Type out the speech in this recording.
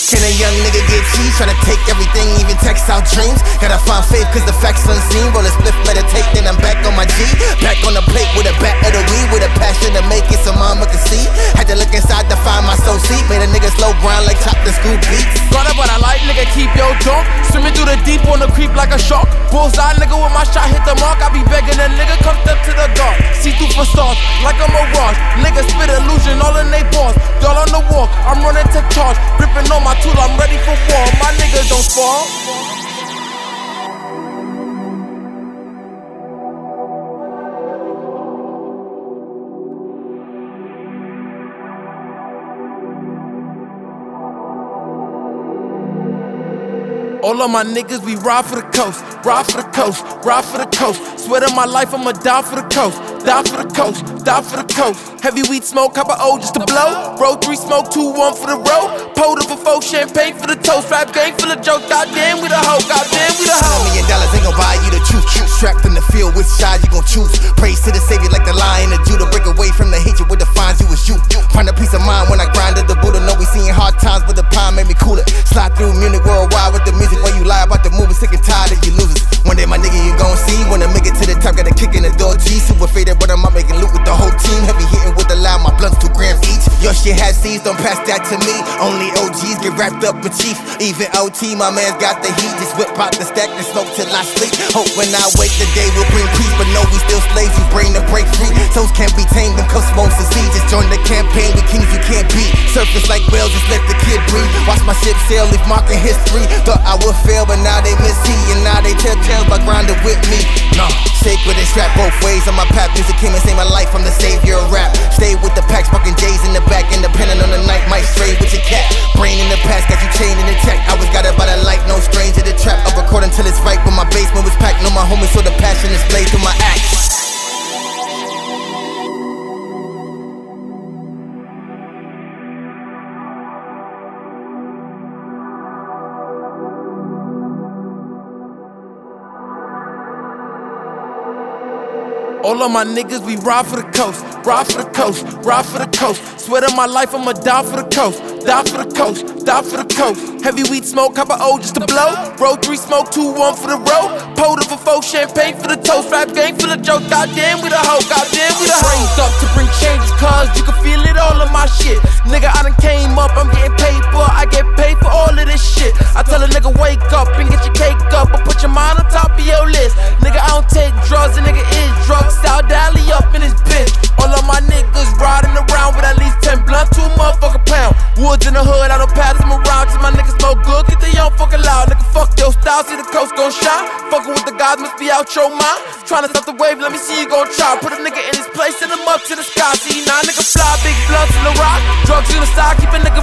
Can a young nigga get cheese? Tryna take everything, even text out dreams. Gotta find faith cause the facts unseen. Roll a spliff, meditate, then I'm back on my G. Back on the plate with a bat of the weed. With a passion to make it so mama can see. Had to look inside to find my soul seat. Made a nigga slow grind like chopped and scoop beats. Got up but I like, nigga, keep your dunk. Swimming through the deep on the creep like a shark. Bullseye, nigga, with my shot hit the mark. I be begging a nigga, come step to the dark. See through for stars, like a mirage. Niggas spit illusion all in they bars. Y'all on the walk, I'm running to charge. Gripping on my tool, I'm ready for war. My niggas don't fall. All of my niggas, we ride for the coast, ride for the coast, ride for the coast. Swear to my life, I'ma die for the coast, die for the coast, die for the coast. Heavy weed smoke, copper O just to blow. Roll 3 smoke, 2, 1 for the road. Pulled up for 4, champagne for the toast. Rap gang full of jokes, goddamn we the hoe, goddamn we the hoe. $1 million ain't gon' buy you the truth. Strapped in the field, which side you gon' choose? Praise to the Savior like the Lion of Judah. Break away from the hatred what defines you as you. Find a peace of mind when I grinded the Buddha. Know we seeing hard times, but the pine made me cooler. Slide through Munich worldwide with the music. While you lie about the movie, sick and tired of you losers. One day my nigga you gon' see. Wanna make it to the top, got a kick in the door G. Super faded, but I'm out making loot with the whole team. Heavy hitting with the loud, my blunts 2 grams each. Your shit has seeds, don't pass that to me. Only OGs get wrapped up with chief. Even OT, my man's got the heat. Just whip out the stack and smoke till I sleep. Hope when I wake the day will bring peace, but no, we still slaves. You bring the break free. Souls can't be tamed, them cuffs won't succeed. Just join the campaign with kings you can't beat. Surface like whales, just let the kid breathe. Watch my ship sail, leave marking history. Thought I would fail, but now they miss he. And now they tell tales by grinding with me. No, sacred and strapped both ways. On my path, music came and saved my life. I'm the savior of rap. Stay with the packs, fucking J's in the back. Independent on the night, might stray with your cat. Brain in the past, got you chained in the tech. I was guided by the light, no stranger to the trap. I'm recording till it's right, but my basement was packed. Know my homies, so the passion is played through my acts. All of my niggas, we ride for the coast, ride for the coast, ride for the coast. Swear to my life, I'ma die for the coast, die for the coast, die for the coast. Heavy weed smoke, copper O just to blow. Roll 3 smoke, 2, 1 for the road. Pulled up for 4, champagne for the toast. Rap gang full of jokes, goddamn we the hoe, goddamn we the hoe. Raised up to bring changes, cause you can feel it all in my shit. Nigga, I done came up, I'm getting paid for. I get paid for all of this shit. I tell a nigga, wake up and get your cake up, or put your mind on top of your list. Nigga, I don't take drugs, a nigga is drugs. South Dally up in this bitch. All of my niggas riding around with at least 10 blunts to a motherfucking pound. Woods in the hood, I don't pass them around till my niggas smoke good. Get the young fucking loud, nigga. Fuck your style, see the coast gon' shine. Fucking with the gods, must be out your mind. Tryna stop the wave, let me see you gon' try. Put a nigga in his place, send him up to the sky. See, now nigga fly, big blunts in the rock. Drugs in the side, keep a nigga